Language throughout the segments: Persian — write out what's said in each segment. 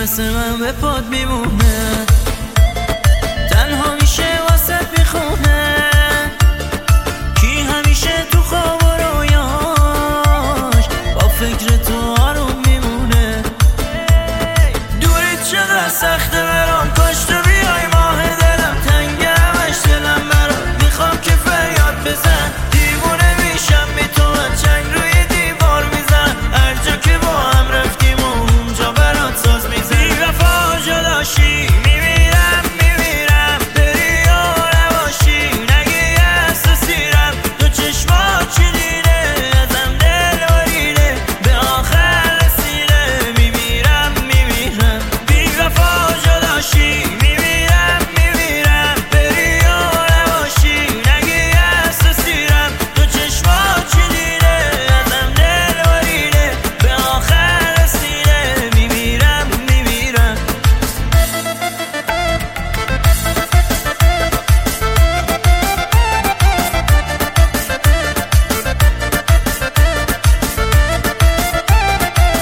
مثل من به پاد میمونه، تنها میشه واسه میخونه. کی همیشه تو خواب و رویاش با فکر تو آروم میمونه. دوریت چقدر سخته برام، کاش تو بیای ماه دلم تنگه، همش دلم برات میخوام که فریاد بزن. دیوونه میشم بی تو، چنگ روی دیوار میزن، هر جا که با هم رفتیم و اونجا برات ساز میزن. بی وفا جداشی میمیرم بری و نباشی، نگی احساسیرم تو چشمات چی دیده، ازم دل بریده به آخر رسیده. میمیرم بی وفا جداشی میمیرم بری و نباشی، نگی احساسیرم تو چشمات چی دیده، ازم دل بریده به آخر رسیده. میمیرم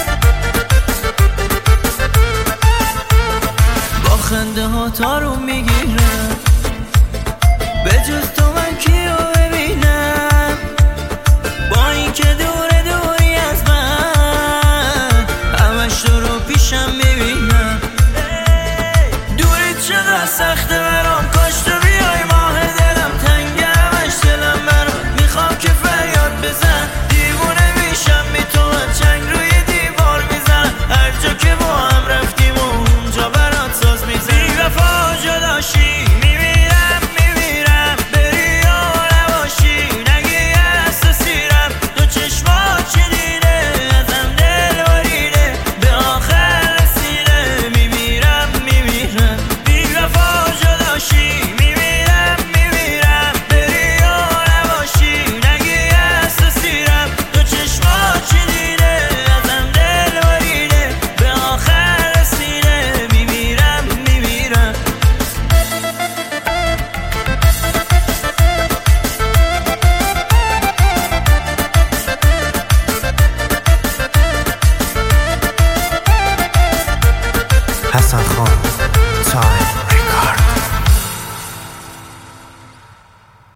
با خنده ها تارو میگی